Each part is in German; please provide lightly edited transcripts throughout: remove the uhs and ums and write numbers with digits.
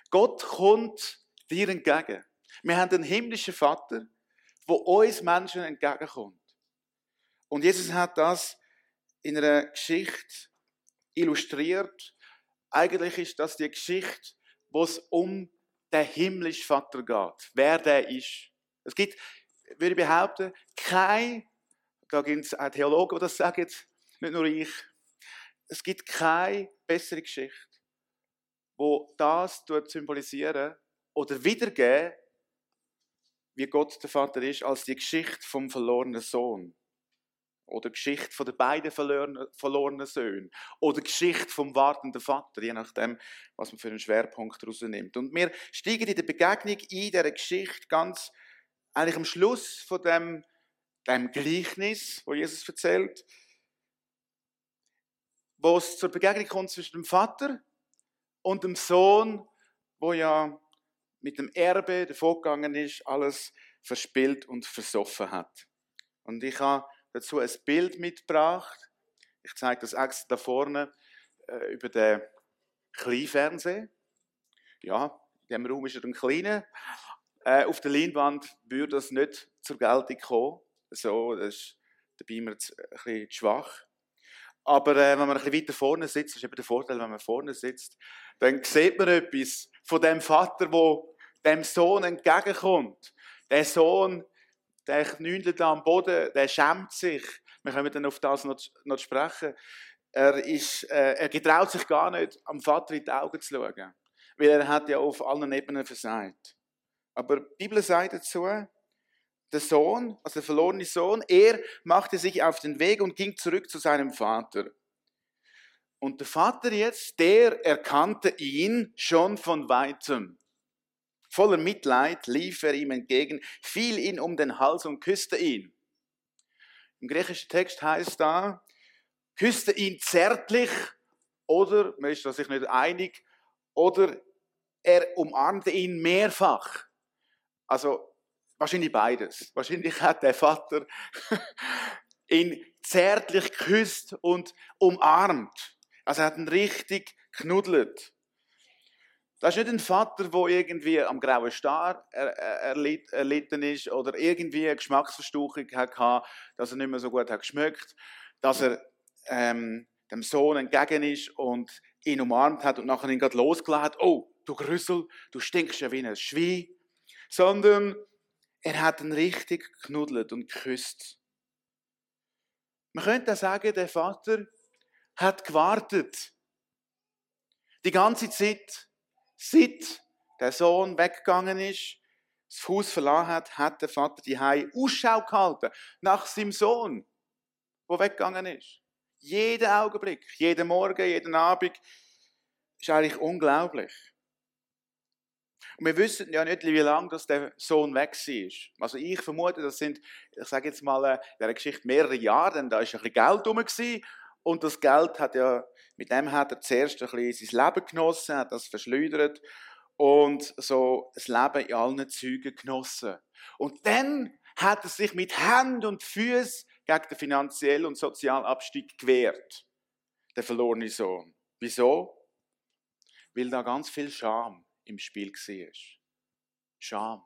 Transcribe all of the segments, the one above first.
Gott kommt dir entgegen. Wir haben einen himmlischen Vater, der uns Menschen entgegenkommt. Und Jesus hat das in einer Geschichte illustriert. Eigentlich ist das die Geschichte, wo es um den himmlischen Vater geht. Wer der ist. Es gibt, würde ich behaupten, da gibt es auch Theologen, die das sagen, nicht nur ich. Es gibt keine bessere Geschichte, die das symbolisieren oder wiedergeben, wie Gott der Vater ist, als die Geschichte vom verlorenen Sohn. Oder die Geschichte von den beiden verlorenen Söhnen. Oder die Geschichte vom wartenden Vater, je nachdem, was man für einen Schwerpunkt daraus nimmt. Und wir steigen in der Begegnung in dieser Geschichte ganz eigentlich am Schluss von dem Gleichnis, wo Jesus erzählt, wo es zur Begegnung kommt zwischen dem Vater und dem Sohn, wo ja mit dem Erbe davongegangen ist, alles verspielt und versoffen hat. Und ich habe dazu ein Bild mitgebracht. Ich zeige das extra da vorne über den Kleinfernseher. Ja, in diesem Raum ist er ein kleiner. Auf der Leinwand würde das nicht zur Geltung kommen. So, das ist dabei immer ein bisschen schwach. Aber wenn man ein bisschen weiter vorne sitzt, das ist eben der Vorteil, wenn man vorne sitzt, dann sieht man etwas von dem Vater, der dem Sohn entgegenkommt. Der Sohn, der knündelt am Boden, der schämt sich. Wir können dann auf das noch sprechen. Er getraut sich gar nicht, am Vater in die Augen zu schauen. Weil er hat ja auf allen Ebenen versagt. Aber die Bibel sagt dazu, der Sohn, also der verlorene Sohn, er machte sich auf den Weg und ging zurück zu seinem Vater. Und der Vater jetzt, der erkannte ihn schon von Weitem. Voller Mitleid lief er ihm entgegen, fiel ihn um den Hals und küsste ihn. Im griechischen Text heißt da, küsste ihn zärtlich, oder, man ist sich nicht einig, oder er umarmte ihn mehrfach. Also wahrscheinlich beides. Wahrscheinlich hat der Vater ihn zärtlich geküsst und umarmt. Also er hat ihn richtig knuddelt. Das ist nicht ein Vater, der irgendwie am grauen Star erlitten ist oder irgendwie eine Geschmacksverstauchung hatte, dass er nicht mehr so gut hat geschmeckt, dass er dem Sohn entgegen ist und ihn umarmt hat und nachher ihn gerade losgelassen hat. Oh, du Grüssel, du stinkst ja wie ein Schwein. Sondern er hat ihn richtig geknuddelt und geküsst. Man könnte sagen, der Vater hat gewartet. Die ganze Zeit, seit der Sohn weggegangen ist, das Haus verlassen hat, hat der Vater die Hause Ausschau gehalten nach seinem Sohn, der weggegangen ist. Jeden Augenblick, jeden Morgen, jeden Abend. Ist eigentlich unglaublich. Und wir wissen ja nicht, wie lange der Sohn weg war. Also ich vermute, das sind, ich sage jetzt mal, in dieser Geschichte mehrere Jahre, denn da war ein bisschen Geld rum. Und das Geld mit dem hat er zuerst ein bisschen sein Leben genossen, hat das verschleudert und so das Leben in allen Zügen genossen. Und dann hat er sich mit Händen und Füßen gegen den finanziellen und sozialen Abstieg gewehrt. Der verlorene Sohn. Wieso? Weil da ganz viel Scham im Spiel war. Scham.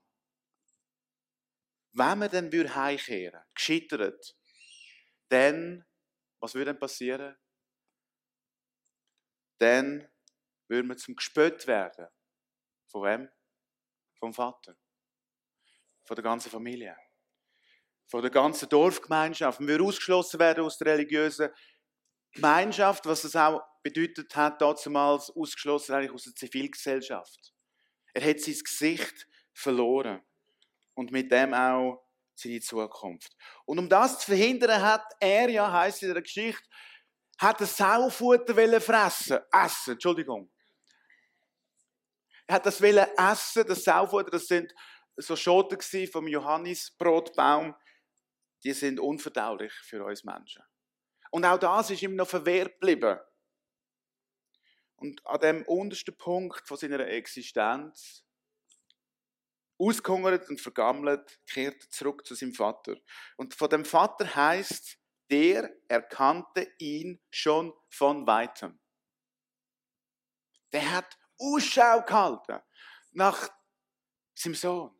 Wenn man dann heimkehren würde, gescheitert, dann, was würde dann passieren? Dann würde man zum Gespött werden. Von wem? Vom Vater. Von der ganzen Familie. Von der ganzen Dorfgemeinschaft. Man würde ausgeschlossen werden aus der religiösen Gemeinschaft, was das auch bedeutet hat, damals ausgeschlossen eigentlich aus der Zivilgesellschaft. Er hat sein Gesicht verloren und mit dem auch seine Zukunft. Und um das zu verhindern, hat er ja, heisst in der Geschichte, hat das Saufutter fressen. Essen, Entschuldigung. Er hat das essen, das Saufutter, das sind so Schoten vom Johannisbrotbaum, die sind unverdaulich für uns Menschen. Und auch das ist ihm noch verwehrt geblieben. Und an dem untersten Punkt von seiner Existenz, ausgehungert und vergammelt, kehrt er zurück zu seinem Vater. Und von dem Vater heisst, der erkannte ihn schon von Weitem. Der hat Ausschau gehalten nach seinem Sohn.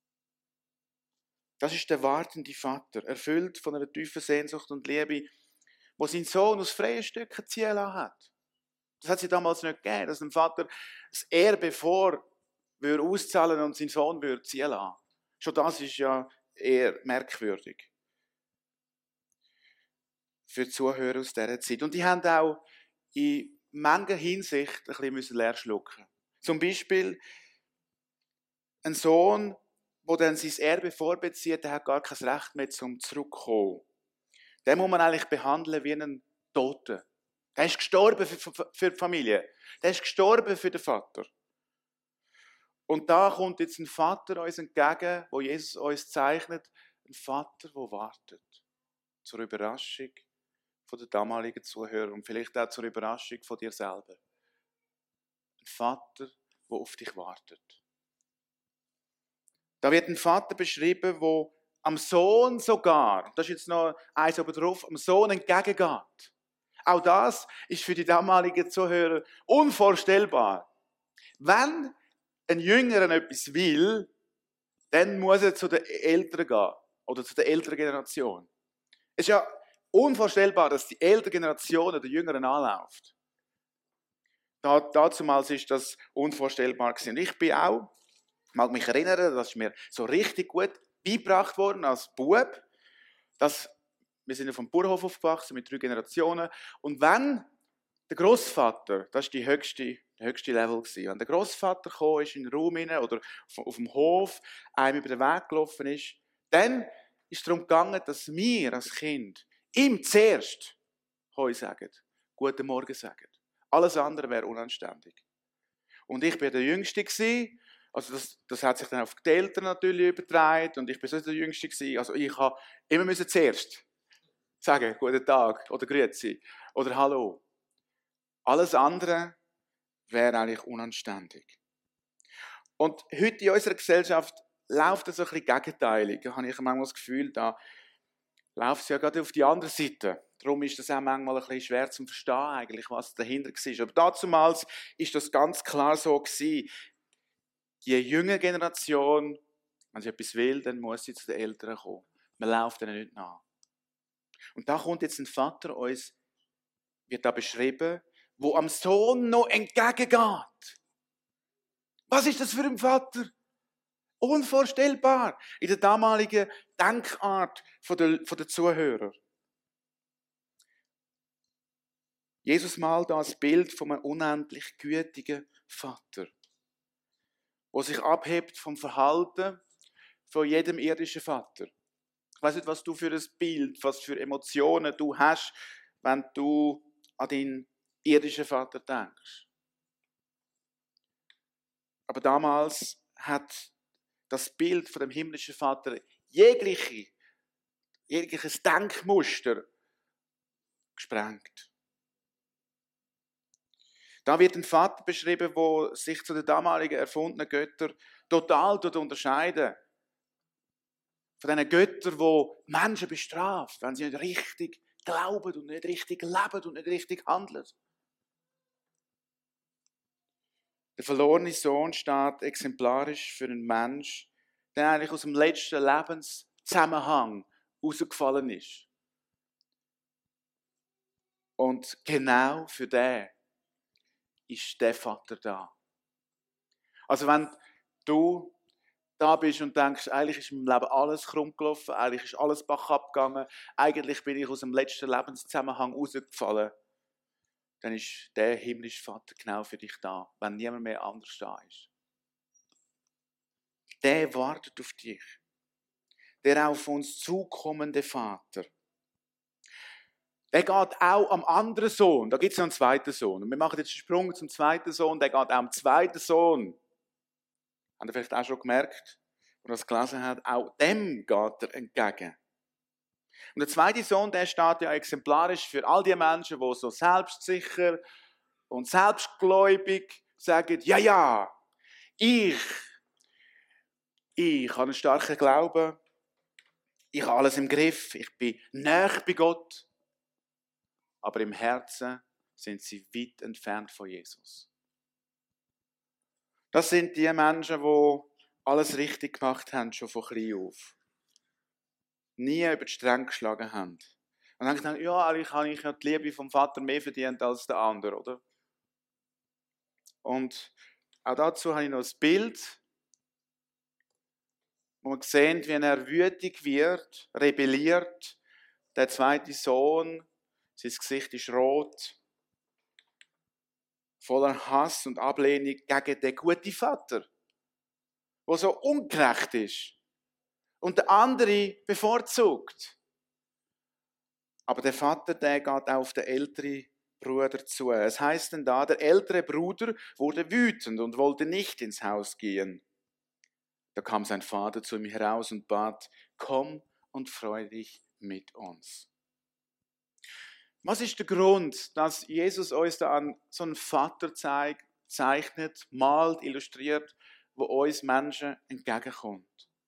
Das ist der wartende Vater, erfüllt von einer tiefen Sehnsucht und Liebe, wo sein Sohn aus freien Stücken ziehen lassen hat. Das hat sie damals nicht gegeben, dass ein Vater das Erbe auszahlen und sein Sohn ziehen lassen. Schon das ist ja eher merkwürdig für die Zuhörer aus dieser Zeit. Und die haben auch in mancher Hinsicht ein bisschen leer schlucken. Zum Beispiel ein Sohn, der dann sein Erbe vorbezieht, der hat gar kein Recht mehr zum Zurückkommen. Den muss man eigentlich behandeln wie einen Toten. Der ist gestorben für die Familie. Der ist gestorben für den Vater. Und da kommt jetzt ein Vater uns entgegen, wo Jesus uns zeichnet, ein Vater, der wartet. Zur Überraschung der damaligen Zuhörer und vielleicht auch zur Überraschung von dir selber. Ein Vater, der auf dich wartet. Da wird ein Vater beschrieben, der am Sohn sogar, das ist jetzt noch eins oben drauf, am Sohn entgegengeht. Auch das ist für die damaligen Zuhörer unvorstellbar. Wenn ein Jünger etwas will, dann muss er zu den Eltern gehen oder zu der älteren Generation. Es ist ja unvorstellbar, dass die ältere Generation der Jüngeren anläuft. Dazumals ist das unvorstellbar gewesen. Ich mag mich erinnern, das ist mir so richtig gut beigebracht worden als Bub. Wir sind auf dem Bauernhof aufgewachsen mit 3 Generationen. Und wenn der Großvater, das ist der höchste Level gewesen, wenn der Großvater gekommen ist in den Raum hinein oder auf dem Hof, einem über den Weg gelaufen ist, dann ist es darum gegangen, dass wir als Kind ihm zuerst Hoi sagen, Guten Morgen sagen. Alles andere wäre unanständig. Und ich war der Jüngste gewesen. Also das hat sich dann auf die Eltern natürlich übertragen und ich bin so der Jüngste gewesen. Also ich habe immer zuerst sagen, guten Tag oder Grüezi oder Hallo. Alles andere wäre eigentlich unanständig. Und heute in unserer Gesellschaft läuft das so ein bisschen gegenteilig. Da habe ich manchmal das Gefühl, da läuft es ja gerade auf die andere Seite. Darum ist das auch manchmal ein bisschen schwer zu verstehen, eigentlich, was dahinter war. Aber dazumals ist das ganz klar so gewesen. Die jüngere Generation, wenn sie etwas will, dann muss sie zu den Eltern kommen. Man läuft ihnen nicht nach. Und da kommt jetzt ein Vater uns, wird da beschrieben, wo am Sohn noch entgegengeht. Was ist das für ein Vater? Unvorstellbar in der damaligen Denkart der Zuhörer. Jesus malt da das Bild von einem unendlich gütigen Vater, der sich abhebt vom Verhalten von jedem irdischen Vater. Ich weiss nicht, was du für ein Bild, was für Emotionen du hast, wenn du an deinen irdischen Vater denkst. Aber damals hat das Bild von dem himmlischen Vater jegliches Denkmuster gesprengt. Da wird ein Vater beschrieben, der sich zu den damaligen erfundenen Göttern total unterscheidet. Von diesen Göttern, die Menschen bestraft, wenn sie nicht richtig glauben und nicht richtig leben und nicht richtig handeln. Der verlorene Sohn steht exemplarisch für einen Mensch, der eigentlich aus dem letzten Lebenszusammenhang rausgefallen ist. Und genau für den ist der Vater da. Also wenn du da bist und denkst, eigentlich ist in meinem Leben alles krumm gelaufen, eigentlich ist alles bach abgegangen, eigentlich bin ich aus dem letzten Lebenszusammenhang rausgefallen, dann ist der himmlische Vater genau für dich da, wenn niemand mehr anders da ist. Der wartet auf dich. Der auf uns zukommende Vater. Der geht auch am anderen Sohn. Da gibt es noch einen zweiten Sohn. Und wir machen jetzt einen Sprung zum zweiten Sohn. Der geht auch am zweiten Sohn. Habt ihr vielleicht auch schon gemerkt, wenn er das gelesen hat, auch dem geht er entgegen. Und der zweite Sohn, der steht ja exemplarisch für all die Menschen, die so selbstsicher und selbstgläubig sagen, ja, ich habe einen starken Glauben, ich habe alles im Griff, ich bin nahe bei Gott. Aber im Herzen sind sie weit entfernt von Jesus. Das sind die Menschen, die alles richtig gemacht haben, schon von klein auf. Nie über die Stränge geschlagen haben. Und dann gedacht, ja, eigentlich habe ich ja die Liebe vom Vater mehr verdient als der andere, oder? Und auch dazu habe ich noch ein Bild, wo man sieht, wie er wütig wird, rebelliert. Der zweite Sohn, sein Gesicht ist rot, voller Hass und Ablehnung gegen den guten Vater, der so ungerecht ist und der andere bevorzugt. Aber der Vater, der geht auch auf den älteren Bruder zu. Es heißt denn da, der ältere Bruder wurde wütend und wollte nicht ins Haus gehen. Da kam sein Vater zu ihm heraus und bat, komm und freu dich mit uns. Was ist der Grund, dass Jesus uns da an so einen Vater zeichnet, malt, illustriert, wo uns Menschen entgegenkommt?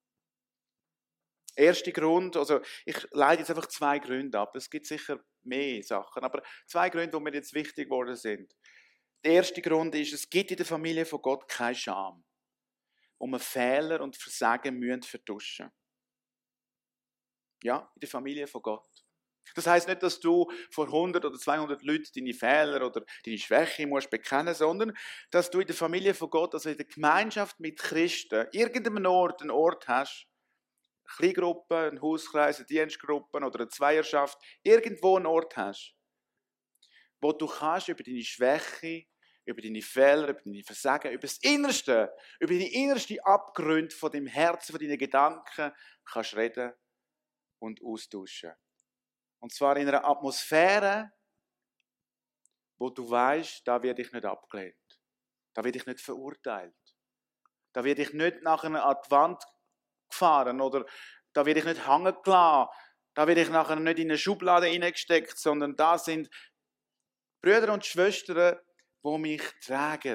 Erster Grund, also ich leite jetzt einfach 2 Gründe ab. Es gibt sicher mehr Sachen, aber 2 Gründe, die mir jetzt wichtig geworden sind. Der erste Grund ist, es gibt in der Familie von Gott keine Scham, wo man Fehler und Versagen müssen vertuschen. Ja, in der Familie von Gott. Das heisst nicht, dass du vor 100 oder 200 Leuten deine Fehler oder deine Schwäche musst bekennen, sondern dass du in der Familie von Gott, also in der Gemeinschaft mit Christen, irgendeinem Ort, einen Ort hast, eine Kleingruppe, einen Hauskreis, eine Dienstgruppe oder eine Zweierschaft, irgendwo einen Ort hast, wo du kannst über deine Schwäche, über deine Fehler, über deine Versagen, über das Innerste, über die innerste Abgründe von deinem Herzen, von deinen Gedanken, kannst reden und austauschen. Und zwar in einer Atmosphäre, wo du weißt, da werde ich nicht abgelehnt. Da werde ich nicht verurteilt. Da werde ich nicht nachher an die Wand gefahren oder da werde ich nicht hängen gelassen. Da werde ich nachher nicht in eine Schublade hineingesteckt, sondern da sind Brüder und Schwestern, die mich tragen,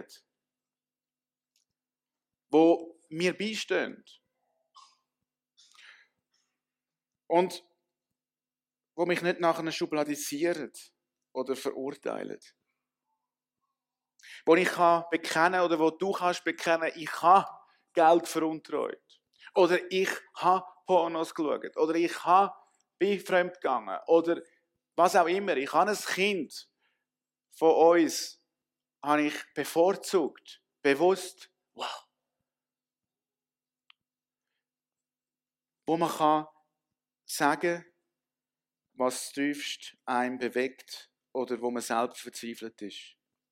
die mir beistehen. Und wo mich nicht nachher schubladisieren oder verurteilen. Wo ich kann bekennen oder wo du kannst bekennen, ich habe Geld veruntreut. Oder ich habe Pornos geschaut. Oder ich bin fremdgegangen. Oder was auch immer. Ich habe ein Kind von uns habe ich bevorzugt. Bewusst. Wow. Wo man kann sagen, was tiefst einen bewegt oder wo man selber verzweifelt ist.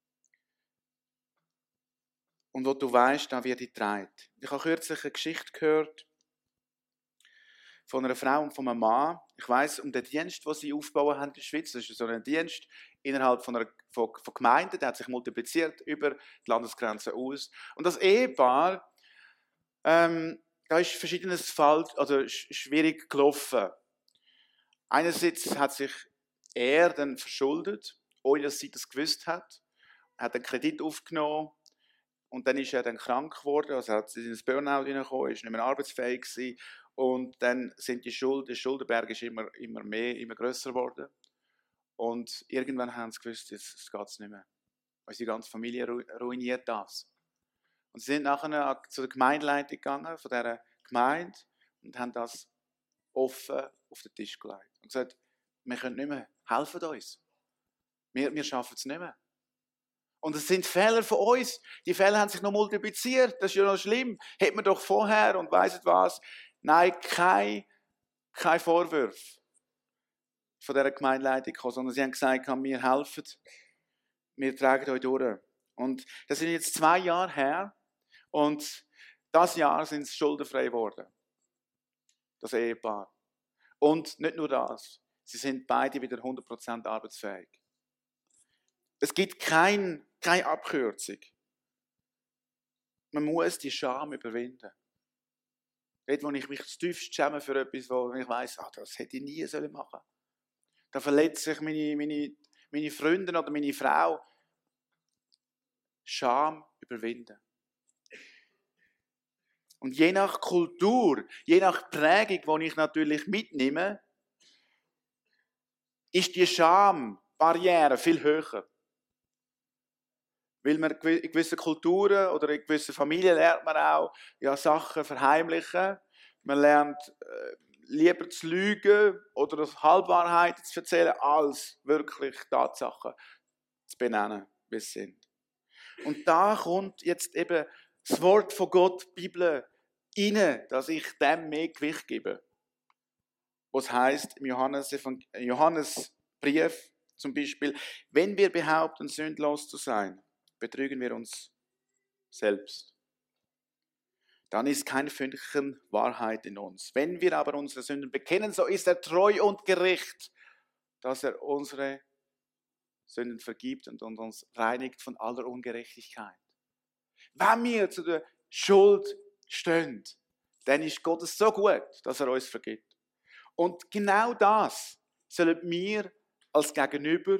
Und wo du weißt, da wird ich getragen. Ich habe kürzlich eine Geschichte gehört von einer Frau und von einem Mann. Ich weiss um den Dienst, den sie aufgebaut haben in der Schweiz. Das ist so ein Dienst innerhalb von Gemeinden, der hat sich multipliziert über die Landesgrenzen aus. Und das Ehepaar, da ist verschiedenes schwierig gelaufen. Einerseits hat sich er dann verschuldet, ohne dass sie das gewusst hat. Er hat einen Kredit aufgenommen und dann ist er dann krank geworden, also hat in ein Burnout hineingekommen, ist nicht mehr arbeitsfähig gewesen. Und dann sind der Schuldenberg ist immer mehr, immer grösser geworden. Und irgendwann haben sie gewusst, jetzt geht es nicht mehr. Unsere ganze Familie ruiniert das. Und sie sind nachher zu der Gemeindeleitung gegangen, von dieser Gemeinde, und haben das offen auf den Tisch gelegt. Und gesagt, wir können nicht mehr, helfen uns. Wir schaffen es nicht mehr. Und es sind Fehler von uns. Die Fehler haben sich noch multipliziert. Das ist ja noch schlimm. Hätten wir doch vorher und weiss was. Nein, kein Vorwurf von dieser Gemeindeleitung gekommen, sondern sie haben gesagt, wir helfen, wir tragen euch durch. Und das sind jetzt 2 Jahre her und das Jahr sind sie schuldenfrei geworden. Das Ehepaar. Und nicht nur das, sie sind beide wieder 100% arbeitsfähig. Es gibt keine Abkürzung. Man muss die Scham überwinden. Dort, wo ich mich tiefst schäme für etwas, wo ich weiss, das hätte ich nie machen sollen. Da verletzt sich meine Freundin oder meine Frau. Scham überwinden. Und je nach Kultur, je nach Prägung, die ich natürlich mitnehme, ist die Schambarriere viel höher. Weil man in gewissen Kulturen oder in gewissen Familien lernt man auch, ja, Sachen verheimlichen. Man lernt lieber zu lügen oder Halbwahrheiten zu erzählen, als wirklich Tatsachen zu benennen, wie es sind. Und da kommt jetzt eben das Wort von Gott, die Bibel, rein, dass ich dem mehr Gewicht gebe. Was heißt im Johannesbrief zum Beispiel, wenn wir behaupten, sündlos zu sein, betrügen wir uns selbst. Dann ist keine Fünkchen Wahrheit in uns. Wenn wir aber unsere Sünden bekennen, so ist er treu und gerecht, dass er unsere Sünden vergibt und uns reinigt von aller Ungerechtigkeit. Wenn wir zu der Schuld stehen, dann ist Gott so gut, dass er uns vergibt. Und genau das sollen wir als Gegenüber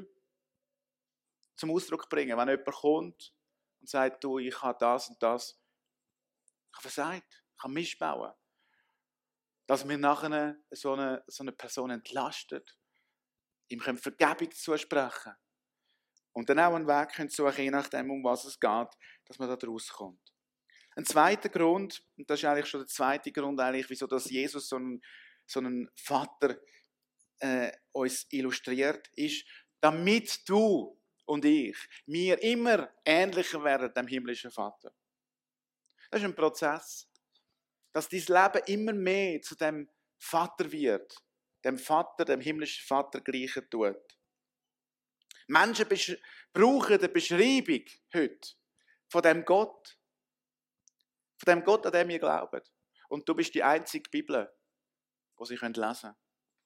zum Ausdruck bringen, wenn jemand kommt und sagt, du, ich habe das und das. Ich habe versagt, ich habe missbauen. Dass wir nachher so eine Person entlastet, ihm Vergebung zusprechen und dann auch einen Weg suchen, je nachdem, um was es geht, dass man da rauskommt. Ein zweiter Grund, und das ist eigentlich schon der zweite Grund, wieso dass Jesus so einen Vater uns illustriert, ist, damit du und ich, wir immer ähnlicher werden dem himmlischen Vater. Das ist ein Prozess, dass dein Leben immer mehr zu dem Vater wird, dem Vater, dem himmlischen Vater gleichen tut. Menschen brauchen eine Beschreibung heute von dem Gott, an dem wir glauben. Und du bist die einzige Bibel, die sie lesen können.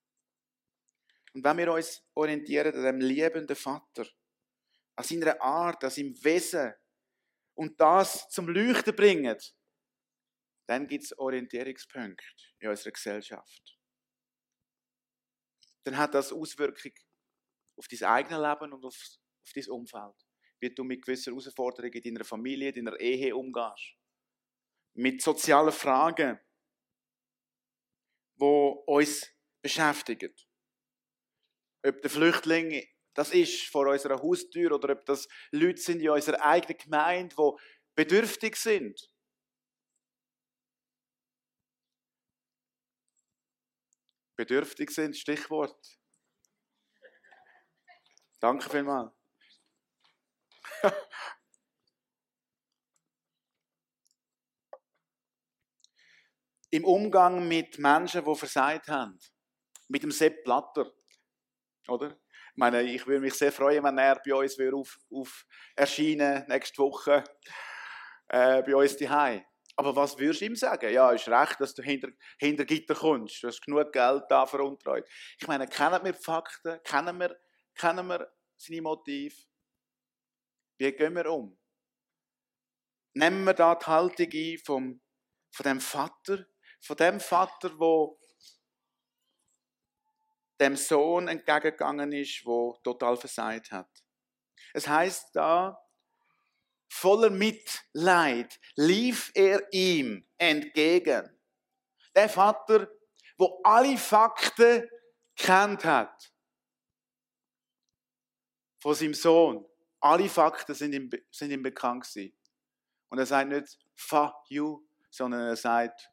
Und wenn wir uns orientieren an dem liebenden Vater, an seiner Art, an seinem Wesen und das zum Leuchten bringen, dann gibt es Orientierungspunkte in unserer Gesellschaft. Dann hat das Auswirkungen auf dein eigenes Leben und auf dein Umfeld. Wie du mit gewissen Herausforderungen in deiner Familie, in deiner Ehe umgehst. Mit sozialen Fragen, die uns beschäftigen. Ob der Flüchtling das ist vor unserer Haustür oder ob das Leute sind in unserer eigenen Gemeinde, die bedürftig sind. Bedürftig sind, Stichwort. Danke vielmals. Im Umgang mit Menschen, die versagt haben. Mit dem Sepp Blatter. Oder? Ich würde mich sehr freuen, wenn er bei uns auf erscheinen nächste Woche bei uns daheim. Aber was würdest du ihm sagen? Ja, ist recht, dass du hinter Gitter kommst. Du hast genug Geld da veruntreut. Ich meine, kennen wir die Fakten? Kennen wir seine Motive? Wie gehen wir um? Nehmen wir da die Haltung ein von dem Vater, der dem Sohn entgegengegangen ist, der total versagt hat. Es heißt da, voller Mitleid lief er ihm entgegen. Der Vater, der alle Fakten kennt hat von seinem Sohn. Alle Fakten sind ihm bekannt gewesen. Und er sagt nicht, fuck you, sondern er sagt,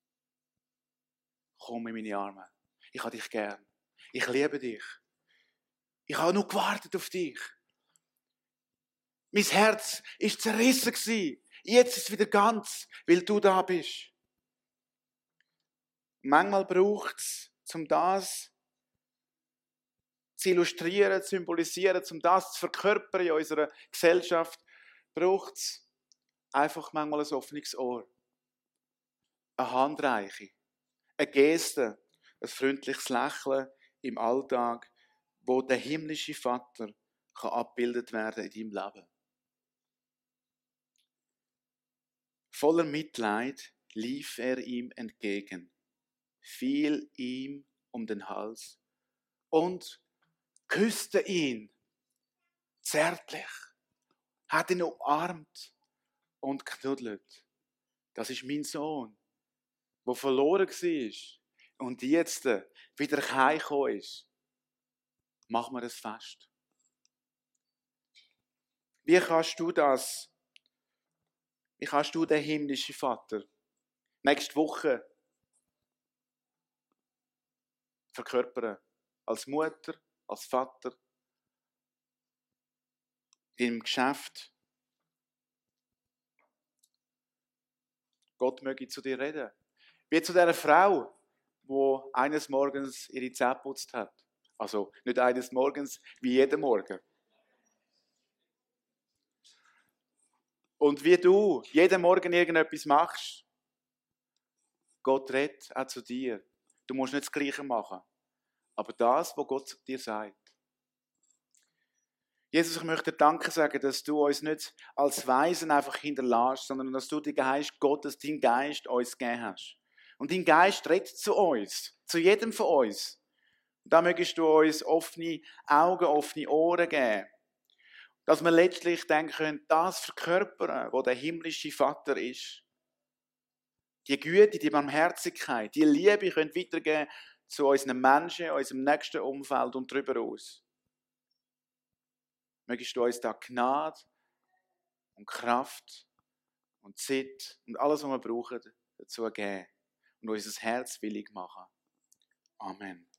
komm in meine Arme. Ich habe dich gern. Ich liebe dich. Ich habe nur gewartet auf dich. Mein Herz war zerrissen. Jetzt ist es wieder ganz, weil du da bist. Manchmal braucht es, um das zu illustrieren, zu symbolisieren, um das zu verkörpern in unserer Gesellschaft, braucht es einfach manchmal ein offenes Ohr. Eine Handreiche, eine Geste, ein freundliches Lächeln im Alltag, wo der himmlische Vater kann abgebildet werden in deinem Leben. Voller Mitleid lief er ihm entgegen, fiel ihm um den Hals und küsste ihn zärtlich, hat ihn umarmt und knuddelt. Das ist mein Sohn, der verloren war und jetzt wieder heimgekommen ist. Machen wir es fest. Wie kannst du das? Wie kannst du den himmlischen Vater nächste Woche verkörpern? Als Mutter, als Vater, im Geschäft. Gott möge zu dir reden. Wie zu dieser Frau, die eines Morgens ihre Zähne geputzt hat. Also nicht eines Morgens, wie jeden Morgen. Und wie du jeden Morgen irgendetwas machst, Gott redet auch zu dir. Du musst nicht das Gleiche machen. Aber das, was Gott dir sagt. Jesus, ich möchte dir Danke sagen, dass du uns nicht als Weisen einfach hinterlässt, sondern dass du den Geist Gottes, deinen Geist uns gegeben hast. Und dein Geist redet zu uns, zu jedem von uns. Und da möchtest du uns offene Augen, offene Ohren geben. Dass wir letztlich denken können, das verkörpern, wo der himmlische Vater ist. Die Güte, die Barmherzigkeit, die Liebe können weitergeben zu unseren Menschen, unserem nächsten Umfeld und darüber aus. Mögest du uns da Gnade und Kraft und Zeit und alles, was wir brauchen, dazu geben und unser Herz willig machen. Amen.